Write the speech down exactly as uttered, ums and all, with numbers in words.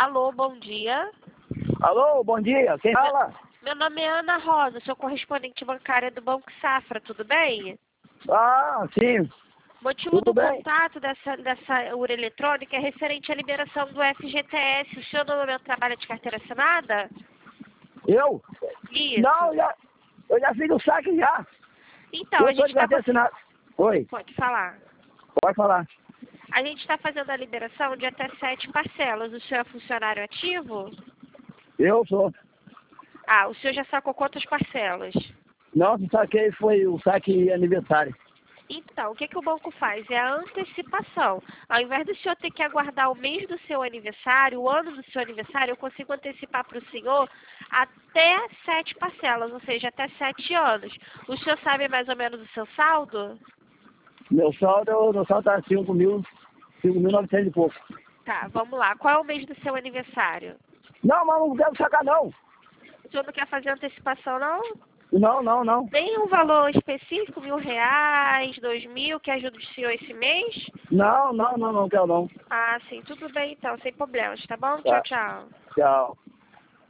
Alô, bom dia. Alô, bom dia. Quem fala? Meu nome é Ana Rosa, sou correspondente bancária do Banco Safra, tudo bem? Ah, sim. Motivo Tudo do bem. contato dessa, dessa urna eletrônica é referente à liberação do F G T S. O senhor no momento trabalha de carteira assinada? Eu? Isso. Não, já, eu já fiz o saque já. Então, eu a sou gente de está... carteira assinada. Oi, Pode falar. pode falar. A gente está fazendo a liberação de até sete parcelas. O senhor é funcionário ativo? Eu sou. Ah, o senhor já sacou quantas parcelas? Não, o saque foi o saque aniversário. Então, o que, que o banco faz? É a antecipação. Ao invés do senhor ter que aguardar o mês do seu aniversário, o ano do seu aniversário, eu consigo antecipar para o senhor até sete parcelas, ou seja, até sete anos. O senhor sabe mais ou menos o seu saldo? Meu saldo, meu saldo tá cinco mil, cinco mil e novecentos e pouco. Tá, vamos lá. Qual é o mês do seu aniversário? Não, mas não quero sacar não. O senhor não quer fazer antecipação, não? Não, não, não. Tem um valor específico, mil reais, dois mil, que ajuda o senhor esse mês? Não, não, não, não quero não. Ah, sim, tudo bem então, sem problemas, tá bom? Tchau, Tá. tchau. Tchau.